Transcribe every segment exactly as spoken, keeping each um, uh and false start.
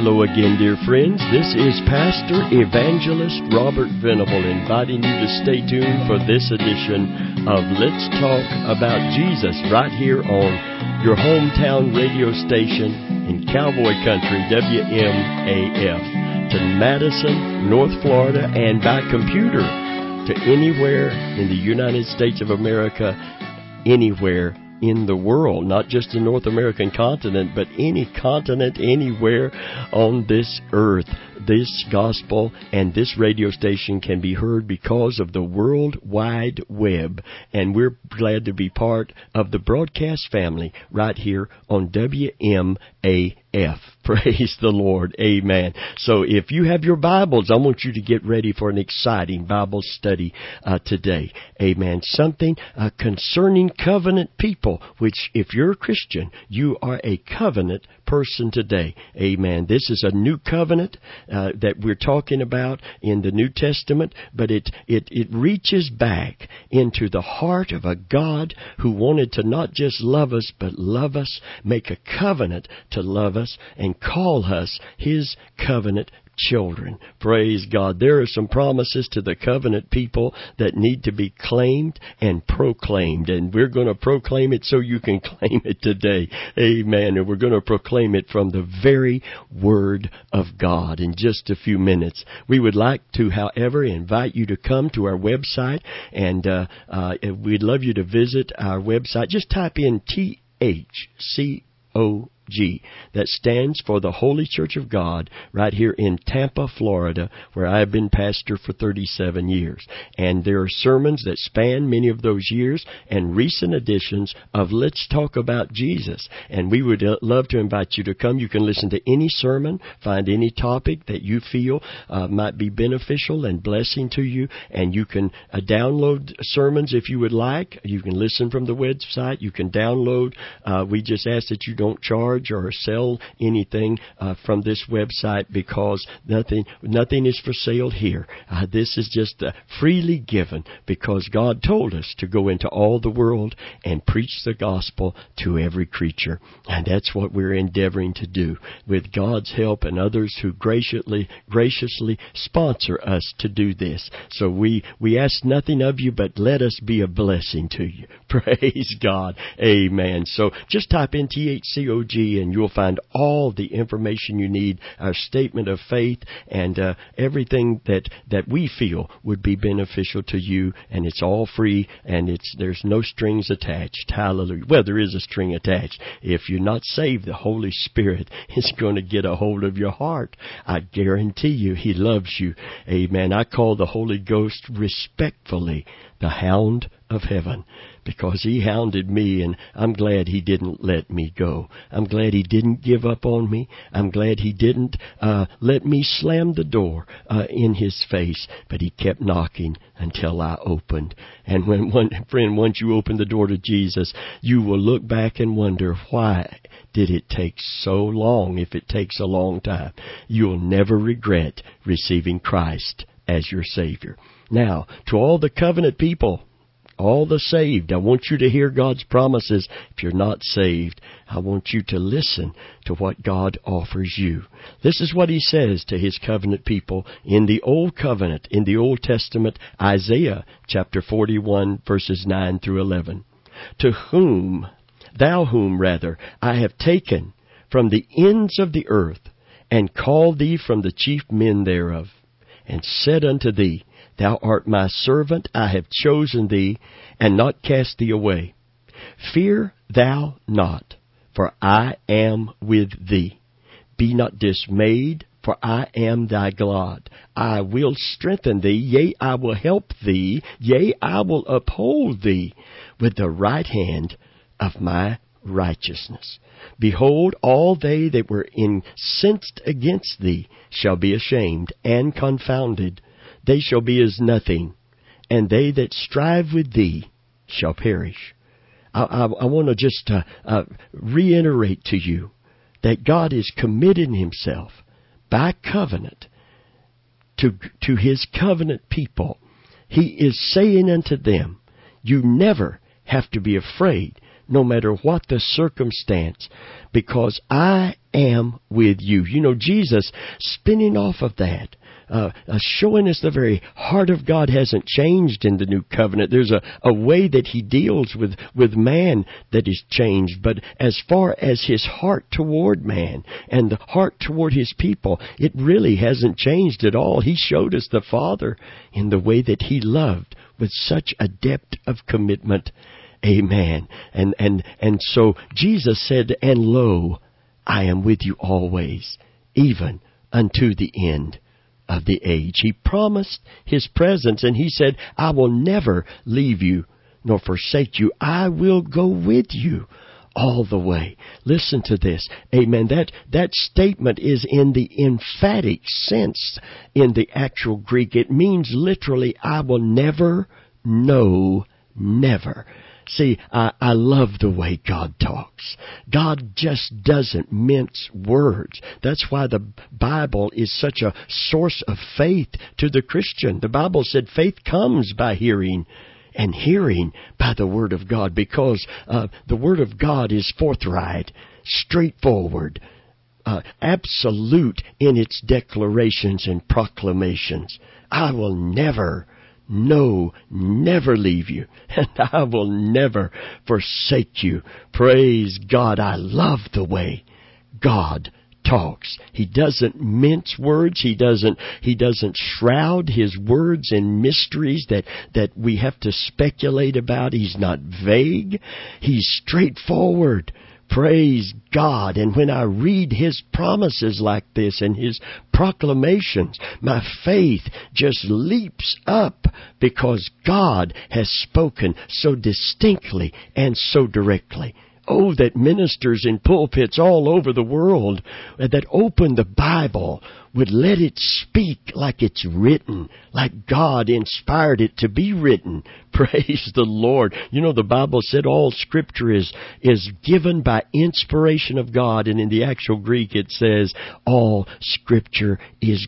Hello again, dear friends. This is Pastor Evangelist Robert Venable inviting you to stay tuned for this edition of Let's Talk About Jesus right here on your hometown radio station in Cowboy Country, W M A F, to Madison, North Florida, and by computer to anywhere in the United States of America, anywhere in the world, not just the North American continent, but any continent, anywhere on this earth. This gospel and this radio station can be heard because of the World Wide Web, and we're glad to be part of the broadcast family right here on W M A F. Praise the Lord. Amen. So if you have your Bibles, I want you to get ready for an exciting Bible study uh, today. Amen. Something uh, concerning covenant people, which if you're a Christian, you are a covenant person today. Amen. This is a new covenant uh, that we're talking about in the New Testament, but it, it, it reaches back into the heart of a God who wanted to not just love us, but love us, make a covenant to love us, and call us His covenant children. Praise God. There are some promises to the covenant people that need to be claimed and proclaimed, and we're going to proclaim it so you can claim it today. Amen. And we're going to proclaim it from the very Word of God in just a few minutes. We would like to, however, invite you to come to our website, and uh, uh, we'd love you to visit our website. Just type in T H C O G. That stands for the Holy Church of God right here in Tampa, Florida, where I have been pastor for thirty-seven years. And there are sermons that span many of those years and recent editions of Let's Talk About Jesus. And we would uh, love to invite you to come. You can listen to any sermon, find any topic that you feel uh, might be beneficial and blessing to you, and you can uh, download sermons if you would like. You can listen from the website. You can download. Uh, we just ask that you don't charge or sell anything uh, from this website, because nothing nothing is for sale here. Uh, this is just uh, freely given because God told us to go into all the world and preach the gospel to every creature. And that's what we're endeavoring to do with God's help and others who graciously graciously sponsor us to do this. So we, we ask nothing of you, but let us be a blessing to you. Praise God. Amen. So just type in T H C O G and you'll find all the information you need, our statement of faith, and uh, everything that, that we feel would be beneficial to you. And it's all free, and it's there's no strings attached. Hallelujah. Well, there is a string attached. If you're not saved, the Holy Spirit is going to get a hold of your heart. I guarantee you He loves you. Amen. I call the Holy Ghost respectfully the Hound of Heaven, because He hounded me, and I'm glad He didn't let me go. I'm glad He didn't give up on me. I'm glad He didn't uh, let me slam the door uh, in His face, but He kept knocking until I opened. And when one friend, once you open the door to Jesus, you will look back and wonder, why did it take so long? If it takes a long time, you'll never regret receiving Christ as your Savior. Now, to all the covenant people, all the saved, I want you to hear God's promises. If you're not saved, I want you to listen to what God offers you. This is what He says to His covenant people in the Old Covenant, in the Old Testament, Isaiah chapter forty-one, verses nine through eleven. To whom, thou whom rather, I have taken from the ends of the earth, and called thee from the chief men thereof, and said unto thee, Thou art my servant, I have chosen thee, and not cast thee away. Fear thou not, for I am with thee. Be not dismayed, for I am thy God. I will strengthen thee, yea, I will help thee, yea, I will uphold thee with the right hand of my righteousness. Behold, all they that were incensed against thee shall be ashamed and confounded. They shall be as nothing, and they that strive with thee shall perish. I, I, I want to just uh, uh, reiterate to you that God is committing Himself by covenant to, to His covenant people. He is saying unto them, you never have to be afraid no matter what the circumstance, because I am with you. You know, Jesus, spinning off of that, Uh, uh, showing us the very heart of God hasn't changed in the new covenant. There's a, a way that He deals with, with man that is changed. But as far as His heart toward man and the heart toward His people, it really hasn't changed at all. He showed us the Father in the way that He loved with such a depth of commitment. Amen. And, and, and so Jesus said, and lo, I am with you always, even unto the end of the age. He promised His presence, and He said, I will never leave you nor forsake you. I will go with you all the way. Listen to this. Amen. That, that statement is in the emphatic sense in the actual Greek. It means literally, I will never, no, never. See, I, I love the way God talks. God just doesn't mince words. That's why the Bible is such a source of faith to the Christian. The Bible said faith comes by hearing, and hearing by the Word of God, because uh, the Word of God is forthright, straightforward, uh, absolute in its declarations and proclamations. I will never No, never leave you, and I will never forsake you. Praise God. I love the way God talks. He doesn't mince words. He doesn't, he doesn't shroud His words in mysteries that, that we have to speculate about. He's not vague. He's straightforward. Praise God. And when I read His promises like this and His proclamations, my faith just leaps up, because God has spoken so distinctly and so directly. Oh, that ministers in pulpits all over the world that open the Bible would let it speak like it's written, like God inspired it to be written. Praise the Lord. You know, the Bible said all Scripture is, is given by inspiration of God, and in the actual Greek it says all Scripture is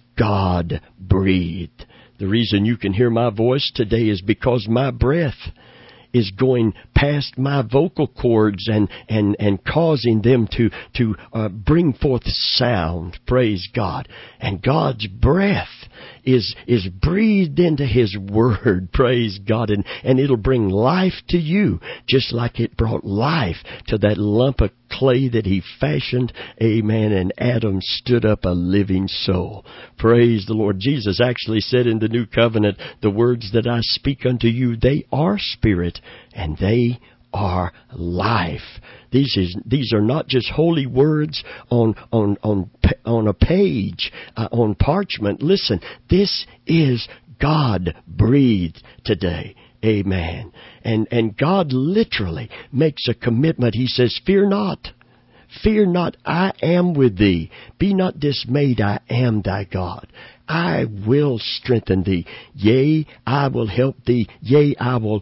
God-breathed. The reason you can hear my voice today is because my breath is going past my vocal cords and, and, and causing them to, to uh, bring forth sound. Praise God. And God's breath is, is breathed into His Word. Praise God. And, and it'll bring life to you, just like it brought life to that lump of clay that He fashioned. Amen. And Adam stood up a living soul. Praise the Lord. Jesus actually said in the New Covenant, the words that I speak unto you, they are spirit and they are life. These is these are not just holy words on on on on a page, uh, on parchment. Listen, this is God breathed today. Amen. And and God literally makes a commitment. He says, "Fear not. Fear not, I am with thee. Be not dismayed, I am thy God. I will strengthen thee. Yea, I will help thee. Yea, I will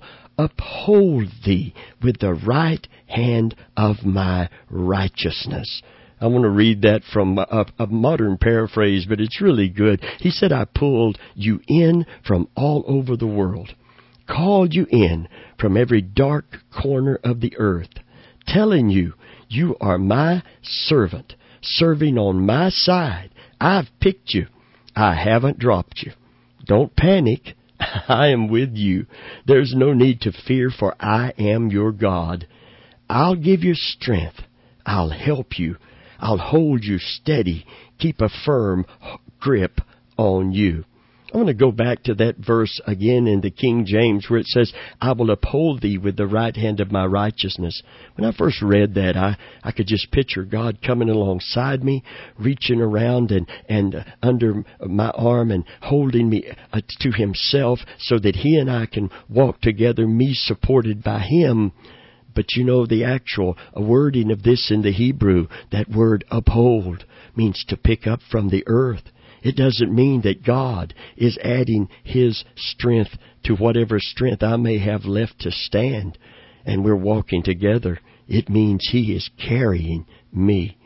uphold thee with the right hand of my righteousness." I want to read that from a, a modern paraphrase, but it's really good. He said, I pulled you in from all over the world, called you in from every dark corner of the earth, telling you, you are my servant, serving on my side. I've picked you. I haven't dropped you. Don't panic. I am with you. There's no need to fear, for I am your God. I'll give you strength. I'll help you. I'll hold you steady. Keep a firm grip on you. I want to go back to that verse again in the King James where it says, I will uphold thee with the right hand of my righteousness. When I first read that, I, I could just picture God coming alongside me, reaching around and, and uh, under my arm and holding me uh, to Himself so that He and I can walk together, me supported by Him. But you know, the actual wording of this in the Hebrew, that word uphold, means to pick up from the earth. It doesn't mean that God is adding His strength to whatever strength I may have left to stand, and we're walking together. It means He is carrying me.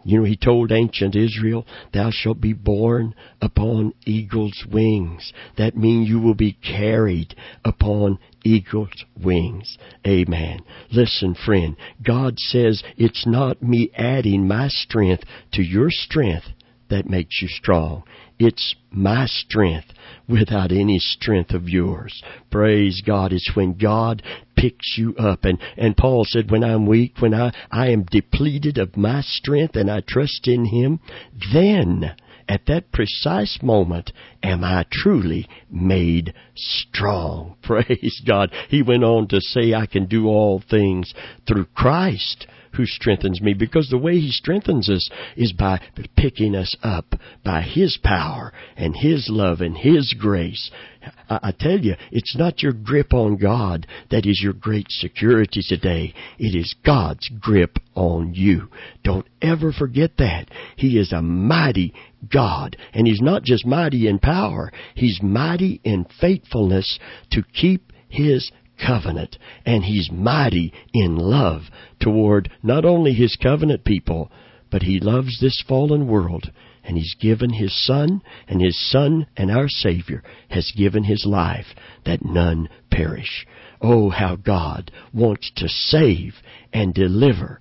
You know, He told ancient Israel, thou shalt be borne upon eagle's wings. That means you will be carried upon eagle's wings. Amen. Listen, friend, God says it's not me adding my strength to your strength that makes you strong. It's my strength without any strength of yours. Praise God. It's when God picks you up. And, and Paul said, when I'm weak, when I, I am depleted of my strength and I trust in Him, then at that precise moment am I truly made strong. Praise God. He went on to say, I can do all things through Christ who strengthens me, because the way He strengthens us is by picking us up by His power and His love and His grace. I, I tell you, it's not your grip on God that is your great security today. It is God's grip on you. Don't ever forget that. He is a mighty God, and He's not just mighty in power. He's mighty in faithfulness to keep His covenant, and He's mighty in love toward not only His covenant people, but He loves this fallen world, and He's given His Son, and His Son and our Savior has given His life that none perish. Oh, how God wants to save and deliver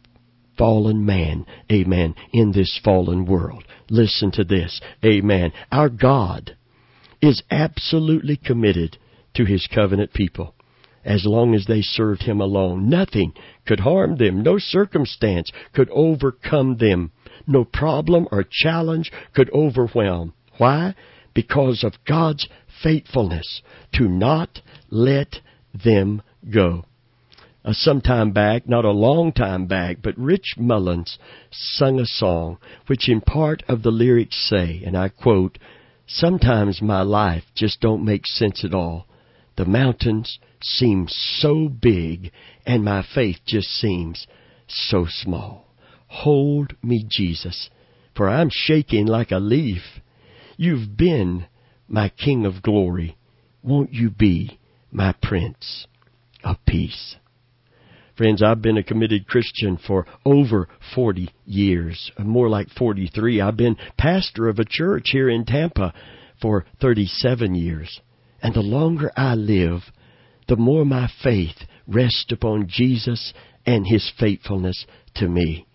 fallen man, amen, in this fallen world. Listen to this, amen. Our God is absolutely committed to His covenant people. As long as they served Him alone, nothing could harm them. No circumstance could overcome them. No problem or challenge could overwhelm. Why? Because of God's faithfulness to not let them go. Uh, some time back, not a long time back, but Rich Mullins sung a song which in part of the lyrics say, and I quote, "Sometimes my life just don't make sense at all. The mountains seem so big, and my faith just seems so small. Hold me, Jesus, for I'm shaking like a leaf. You've been my King of glory. Won't you be my Prince of Peace?" Friends, I've been a committed Christian for over forty years, more like forty-three. I've been pastor of a church here in Tampa for thirty-seven years. And the longer I live, the more my faith rests upon Jesus and His faithfulness to me.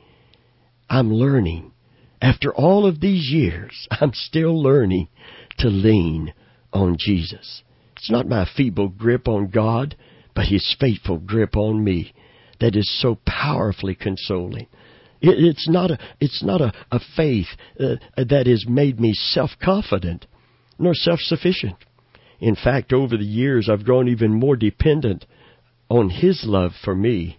I'm learning. After all of these years, I'm still learning to lean on Jesus. It's not my feeble grip on God, but His faithful grip on me that is so powerfully consoling. It, it's not a, it's not a, a faith uh, that has made me self-confident nor self-sufficient. In fact, over the years, I've grown even more dependent on His love for me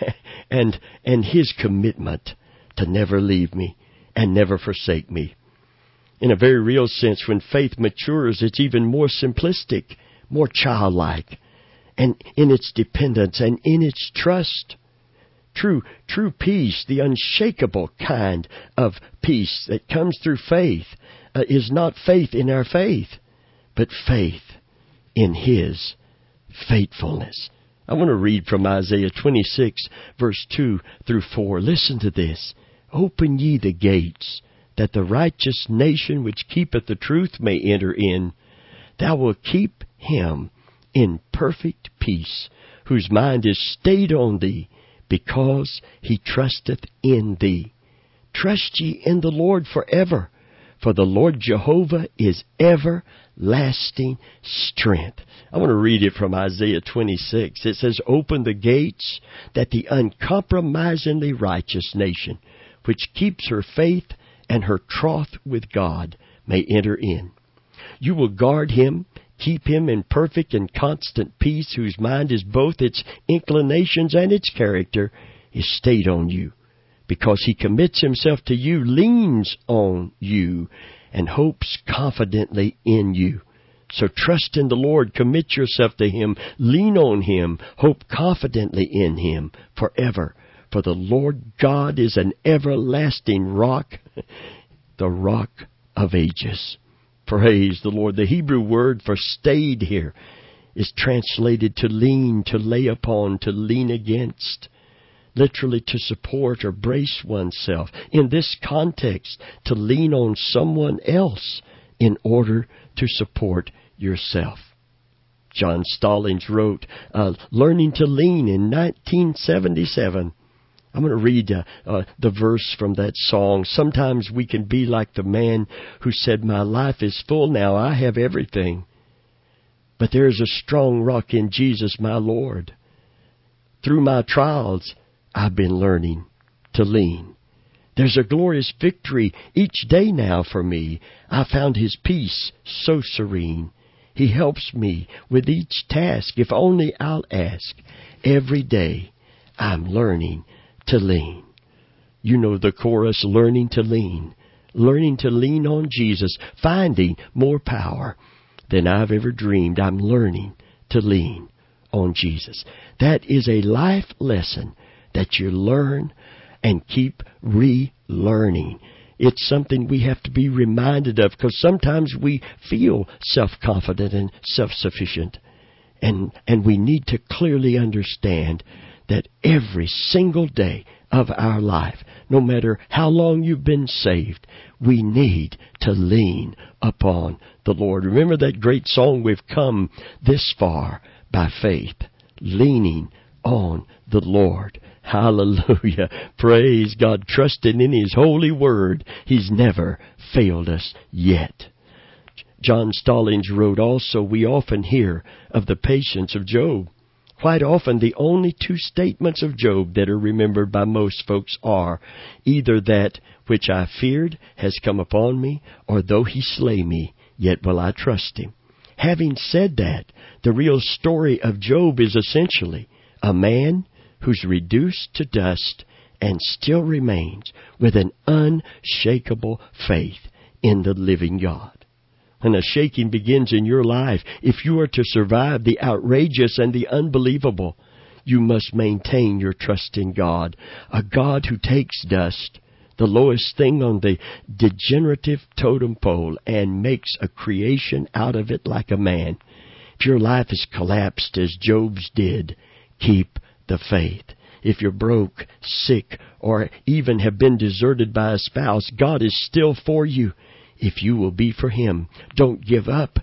and and His commitment to never leave me and never forsake me. In a very real sense, when faith matures, it's even more simplistic, more childlike, and in its dependence and in its trust. True, true peace, the unshakable kind of peace that comes through faith, uh, is not faith in our faith, but faith in His faithfulness. I want to read from Isaiah twenty-six, verse two through four. Listen to this. "Open ye the gates, that the righteous nation which keepeth the truth may enter in. Thou wilt keep him in perfect peace, whose mind is stayed on Thee, because he trusteth in Thee. Trust ye in the Lord forever, for the Lord Jehovah is everlasting strength." I want to read it from Isaiah twenty-six. It says, "Open the gates, that the uncompromisingly righteous nation, which keeps her faith and her troth with God, may enter in. You will guard him, keep him in perfect and constant peace, whose mind is both its inclinations and its character is stayed on you. Because he commits himself to you, leans on you, and hopes confidently in you. So trust in the Lord, commit yourself to Him, lean on Him, hope confidently in Him forever. For the Lord God is an everlasting rock, the rock of ages." Praise the Lord. The Hebrew word for stayed here is translated to lean, to lay upon, to lean against. literally to support or brace oneself. In this context, to lean on someone else in order to support yourself. John Stallings wrote, uh, Learning to Lean in nineteen seventy-seven. I'm going to read uh, uh, the verse from that song. Sometimes we can be like the man who said, my life is full now, I have everything. But there is a strong rock in Jesus, my Lord. Through my trials, I've been learning to lean. There's a glorious victory each day now for me. I found His peace so serene. He helps me with each task, if only I'll ask. Every day I'm learning to lean. You know the chorus, learning to lean. Learning to lean on Jesus, finding more power than I've ever dreamed. I'm learning to lean on Jesus. That is a life lesson that you learn and keep relearning. It's something we have to be reminded of, because sometimes we feel self-confident and self-sufficient. And, and we need to clearly understand that every single day of our life, no matter how long you've been saved, we need to lean upon the Lord. Remember that great song, we've come this far by faith, leaning on the Lord. Hallelujah. Praise God. Trusting in His holy word. He's never failed us yet. John Stallings wrote also, we often hear of the patience of Job. Quite often the only two statements of Job that are remembered by most folks are either that which I feared has come upon me, or though He slay me, yet will I trust Him. Having said that, the real story of Job is essentially a man who's reduced to dust and still remains with an unshakable faith in the living God. When a shaking begins in your life, if you are to survive the outrageous and the unbelievable, you must maintain your trust in God, a God who takes dust, the lowest thing on the degenerative totem pole, and makes a creation out of it like a man. If your life is collapsed as Job's did, keep the faith. If you're broke, sick, or even have been deserted by a spouse, God is still for you if you will be for Him. Don't give up.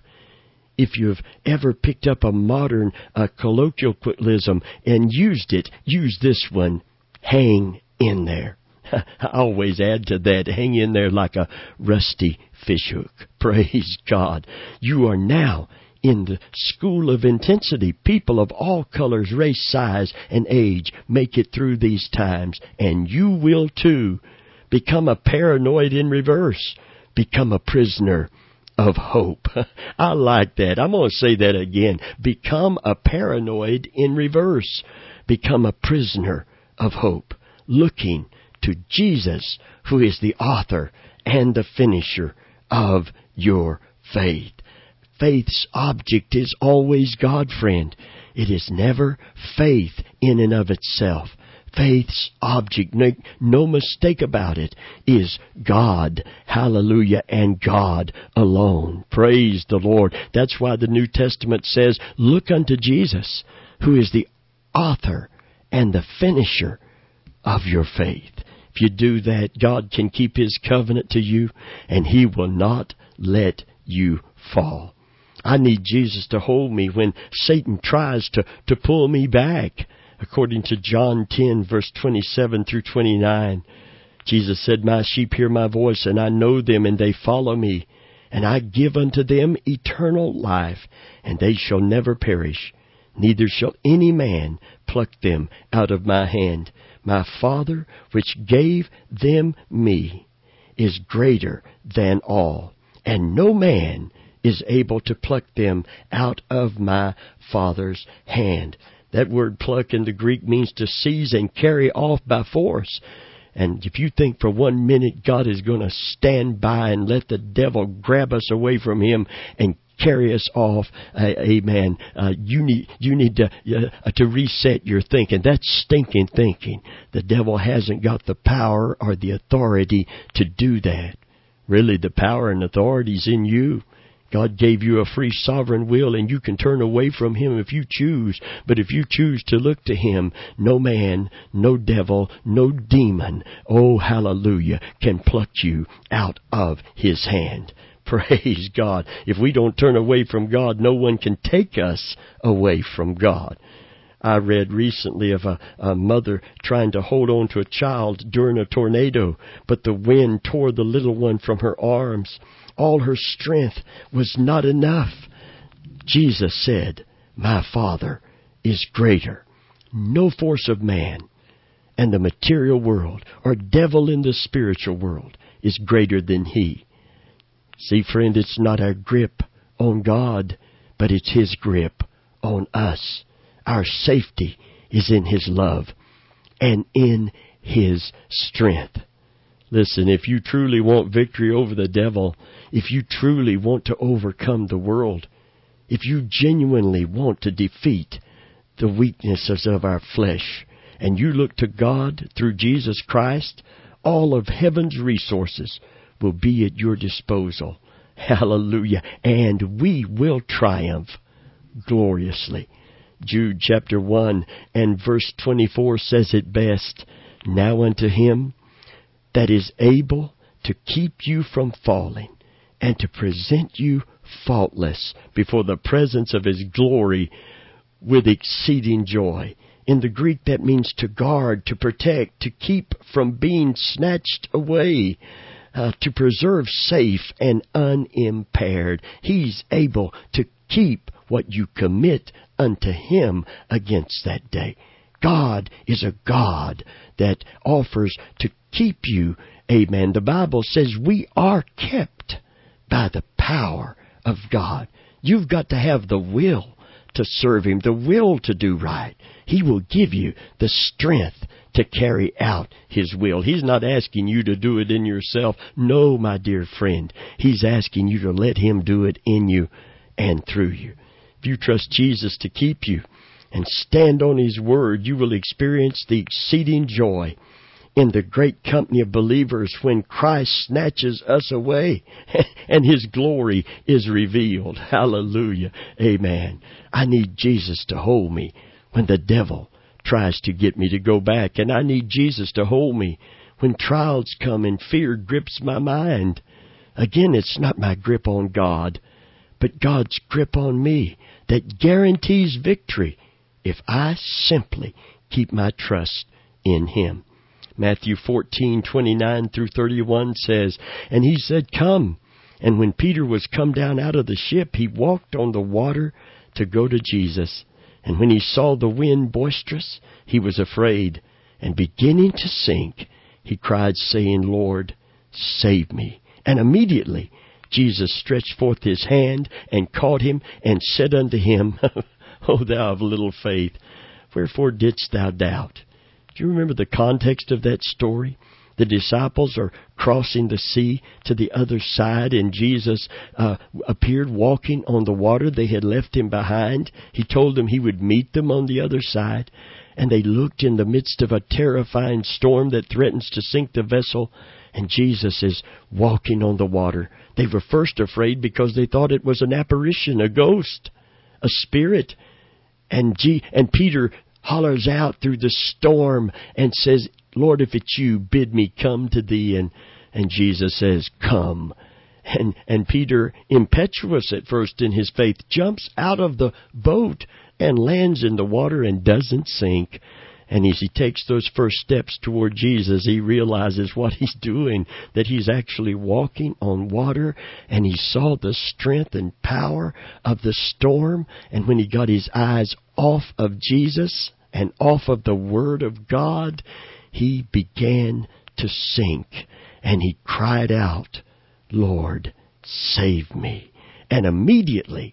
If you've ever picked up a modern uh, colloquialism and used it, use this one. Hang in there. I always add to that, hang in there like a rusty fishhook. Praise God. You are now in the school of intensity. People of all colors, race, size, and age make it through these times. And you will too. Become a paranoid in reverse. Become a prisoner of hope. I like that. I'm going to say that again. Become a paranoid in reverse. Become a prisoner of hope. Looking to Jesus, who is the author and the finisher of your faith. Faith's object is always God, friend. It is never faith in and of itself. Faith's object, make no mistake about it, is God. Hallelujah. And God alone. Praise the Lord. That's why the New Testament says, look unto Jesus, who is the author and the finisher of your faith. If you do that, God can keep His covenant to you, and He will not let you fall. I need Jesus to hold me when Satan tries to, to pull me back. According to John ten, verse twenty-seven through twenty-nine, Jesus said, my sheep hear my voice, and I know them, and they follow me. And I give unto them eternal life, and they shall never perish. Neither shall any man pluck them out of my hand. My Father, which gave them me, is greater than all, and no man is able to pluck them out of my Father's hand. That word pluck in the Greek means to seize and carry off by force. And if you think for one minute God is going to stand by and let the devil grab us away from Him and carry us off, uh, amen, uh, you need you need to uh, to reset your thinking. That's stinking thinking. The devil hasn't got the power or the authority to do that. Really, the power and authority is in you. God gave you a free sovereign will, and you can turn away from Him if you choose. But if you choose to look to Him, no man, no devil, no demon, oh hallelujah, can pluck you out of His hand. Praise God. If we don't turn away from God, no one can take us away from God. I read recently of a, a mother trying to hold on to a child during a tornado, but the wind tore the little one from her arms. All her strength was not enough. Jesus said, "My Father is greater. No force of man and the material world or devil in the spiritual world is greater than He." See, friend, it's not our grip on God, but it's His grip on us. Our safety is in His love and in His strength. Listen, if you truly want victory over the devil, if you truly want to overcome the world, if you genuinely want to defeat the weaknesses of our flesh, and you look to God through Jesus Christ, all of heaven's resources will be at your disposal. Hallelujah. And we will triumph gloriously. Jude chapter one and verse twenty-four says it best. Now unto Him that is able to keep you from falling and to present you faultless before the presence of His glory with exceeding joy. In the Greek, that means to guard, to protect, to keep from being snatched away, uh, to preserve safe and unimpaired. He's able to keep what you commit unto Him against that day. God is a God that offers to keep you. Amen. The Bible says we are kept by the power of God. You've got to have the will to serve Him, the will to do right. He will give you the strength to carry out His will. He's not asking you to do it in yourself. No, my dear friend. He's asking you to let Him do it in you and through you. If you trust Jesus to keep you and stand on His word, you will experience the exceeding joy in the great company of believers when Christ snatches us away and His glory is revealed. Hallelujah. Amen. I need Jesus to hold me when the devil tries to get me to go back. And I need Jesus to hold me when trials come and fear grips my mind. Again, it's not my grip on God, but God's grip on me that guarantees victory if I simply keep my trust in Him. Matthew fourteen, twenty-nine through thirty-one says, "And He said, Come. And when Peter was come down out of the ship, he walked on the water to go to Jesus. And when he saw the wind boisterous, he was afraid. And beginning to sink, he cried, saying, Lord, save me. And immediately Jesus stretched forth His hand and caught him and said unto him, O thou of little faith, wherefore didst thou doubt?" Do you remember the context of that story? The disciples are crossing the sea to the other side, and Jesus uh, appeared walking on the water. They had left Him behind. He told them He would meet them on the other side. And they looked in the midst of a terrifying storm that threatens to sink the vessel, and Jesus is walking on the water. They were first afraid because they thought it was an apparition, a ghost, a spirit. And, G- and Peter hollers out through the storm and says, Lord, if it's you, bid me come to thee. And, and Jesus says, come. And, and Peter, impetuous at first in his faith, jumps out of the boat and lands in the water and doesn't sink. And as he takes those first steps toward Jesus, he realizes what he's doing, that he's actually walking on water, and he saw the strength and power of the storm. And when he got his eyes off of Jesus and off of the Word of God, he began to sink. And he cried out, Lord, save me. And immediately,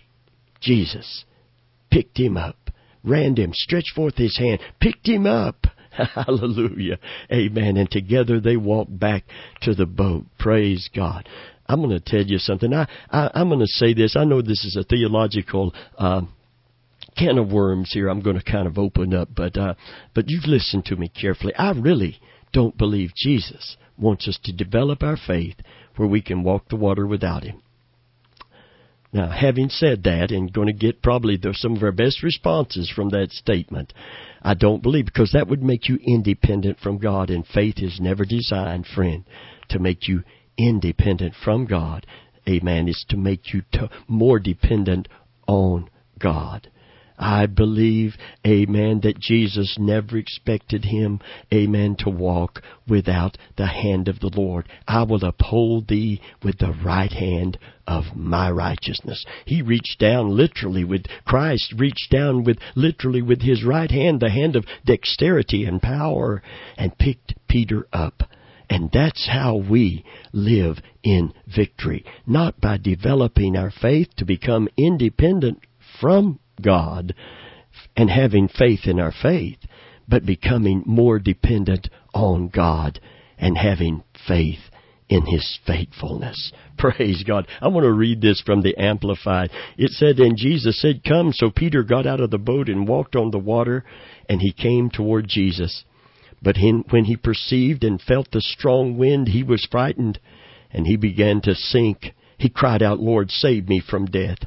Jesus picked him up, ran him, stretched forth His hand, picked him up. Hallelujah. Amen. And together they walked back to the boat. Praise God. I'm going to tell you something. I, I, I'm going to say this. I know this is a theological uh, can of worms here I'm going to kind of open up, but uh, but you've listened to me carefully. I really don't believe Jesus wants us to develop our faith where we can walk the water without Him. Now, having said that, and going to get probably the, some of our best responses from that statement, I don't believe, because that would make you independent from God, and faith is never designed, friend, to make you independent from God. Amen. It's to make you to, more dependent on God. I believe, amen, that Jesus never expected him, amen, to walk without the hand of the Lord. I will uphold thee with the right hand of my righteousness. He reached down literally with, Christ reached down with, literally with his right hand, the hand of dexterity and power, and picked Peter up. And that's how we live in victory. Not by developing our faith to become independent from God and having faith in our faith, but becoming more dependent on God and having faith in His faithfulness. Praise God. I want to read this from the Amplified. It said, "And Jesus said, 'Come.' So Peter got out of the boat and walked on the water, and he came toward Jesus. But when he perceived and felt the strong wind, he was frightened, and he began to sink. He cried out, 'Lord, save me from death.'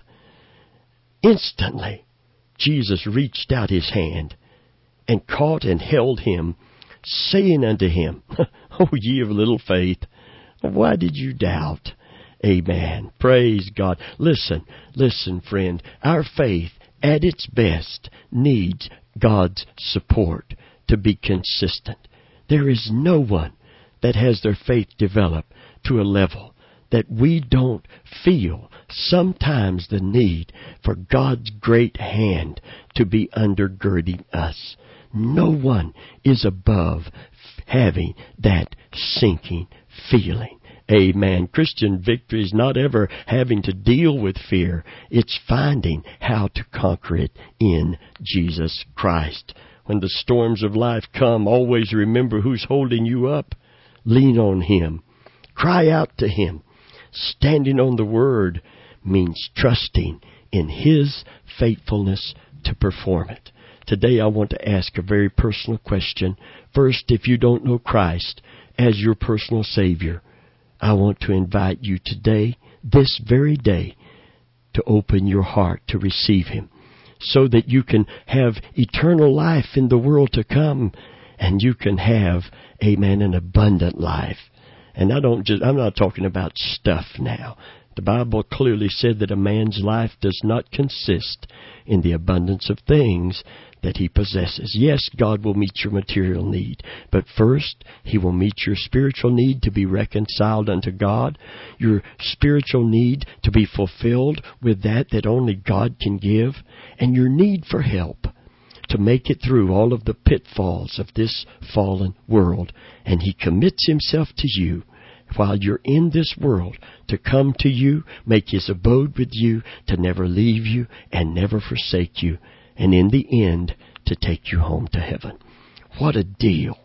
Instantly, Jesus reached out his hand and caught and held him, saying unto him, 'O ye of little faith, why did you doubt?'" Amen. Praise God. Listen, listen, friend. Our faith, at its best, needs God's support to be consistent. There is no one that has their faith developed to a level that we don't feel sometimes the need for God's great hand to be undergirding us. No one is above having that sinking feeling. Amen. Christian victory is not ever having to deal with fear. It's finding how to conquer it in Jesus Christ. When the storms of life come, always remember who's holding you up. Lean on Him. Cry out to Him. Standing on the Word means trusting in His faithfulness to perform it. Today I want to ask a very personal question. First, if you don't know Christ as your personal Savior, I want to invite you today, this very day, to open your heart to receive Him, so that you can have eternal life in the world to come, and you can have, amen, an abundant life. And I don't just, I'm not talking about stuff now. The Bible clearly said that a man's life does not consist in the abundance of things that he possesses. Yes, God will meet your material need, but first, He will meet your spiritual need to be reconciled unto God, your spiritual need to be fulfilled with that that only God can give, and your need for help to make it through all of the pitfalls of this fallen world. And He commits Himself to you while you're in this world to come to you, make His abode with you, to never leave you and never forsake you, and in the end, to take you home to heaven. What a deal.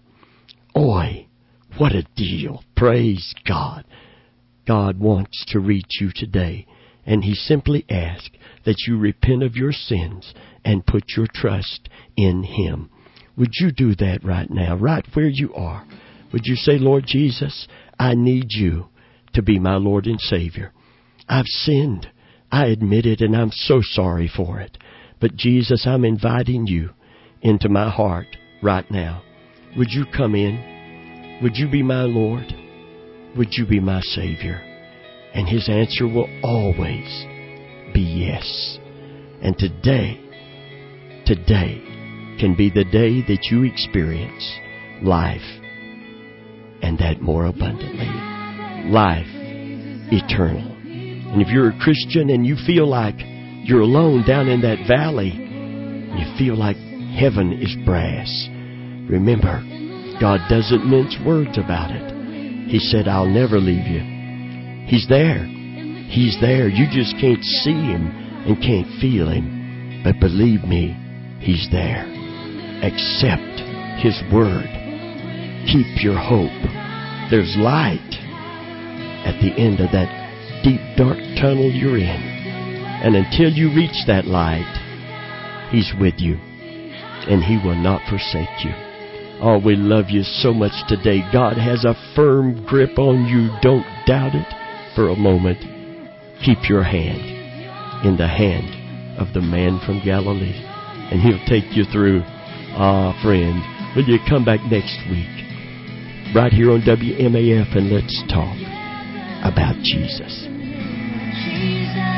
Oi, what a deal. Praise God. God wants to reach you today, and He simply asks that you repent of your sins and put your trust in Him. Would you do that right now, right where you are? Would you say, "Lord Jesus, I need you to be my Lord and Savior. I've sinned. I admit it, and I'm so sorry for it. But Jesus, I'm inviting you into my heart right now. Would you come in? Would you be my Lord? Would you be my Savior?" And His answer will always be yes. And today, today can be the day that you experience life, and that more abundantly. Life eternal. And if you're a Christian and you feel like you're alone down in that valley, you feel like heaven is brass, remember, God doesn't mince words about it. He said, "I'll never leave you." He's there. He's there. You just can't see Him and can't feel Him. But believe me, He's there. Accept His Word. Keep your hope. There's light at the end of that deep, dark tunnel you're in. And until you reach that light, He's with you, and He will not forsake you. Oh, we love you so much today. God has a firm grip on you. Don't doubt it for a moment. Keep your hand in the hand of the man from Galilee. And He'll take you through. Ah, friend, will you come back next week? Right here on W M A F, and let's talk about Jesus. Jesus.